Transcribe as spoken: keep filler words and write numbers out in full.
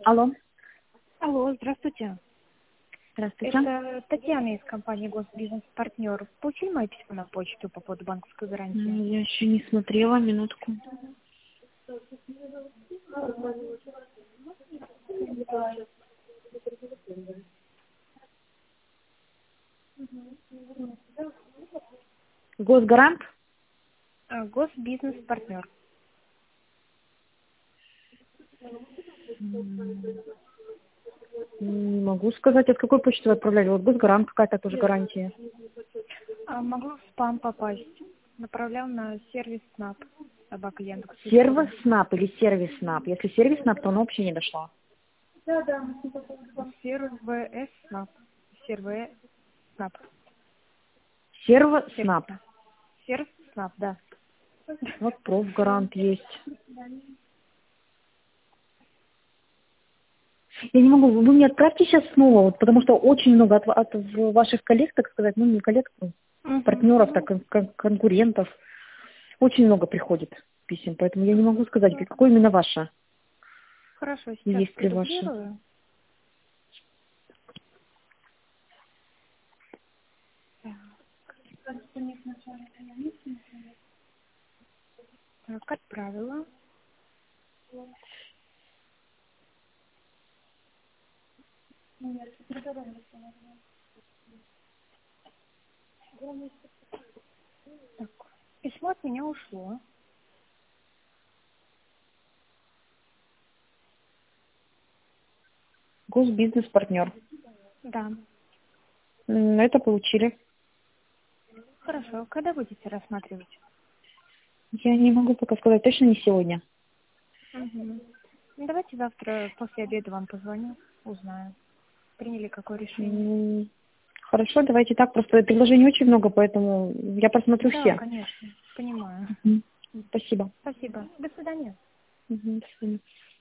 Алло. Алло, здравствуйте. Здравствуйте. Это Татьяна из компании «Госбизнес-партнер». Получили мое письмо на почту по поводу банковской гарантии? М, Я еще не смотрела, минутку. Госгарант? Э, «Госбизнес-партнер». М, Не могу сказать, от какой почты вы отправляли. Вот Госгарант какая-то тоже гарантия. А могу в спам попасть. Направлял на сервис СНАП. Собака Яндекс. Сервис СНАП или сервис СНАП? Если сервис СНАП, то оно вообще не дошло. Сервис ВС СНАП. Сервис СНАП. Серв Сервис СНАП. СНАП. Сервис СНАП, да. Вот профгарант есть. Я не могу, вы мне отправьте сейчас снова, вот, потому что очень много от, от ваших коллег, так сказать, ну не коллег, партнеров, так, Угу. кон- кон- конкурентов, очень много приходит писем, поэтому я не могу сказать, какое именно ваше, Хорошо, сейчас есть ли ваше. продублирую. Так, отправила. Так, письмо от меня ушло. Госбизнес-партнер. Да. М, Это получили. Хорошо. Когда будете рассматривать? Я не могу пока сказать, точно не сегодня. Угу. Ну, давайте завтра после обеда вам позвоню, узнаю, приняли какое решение. М, Хорошо, давайте так, просто предложений очень много, поэтому я просмотрю Да, все. конечно, понимаю. Мгм. Спасибо. Спасибо. До свидания. Мгм, до свидания.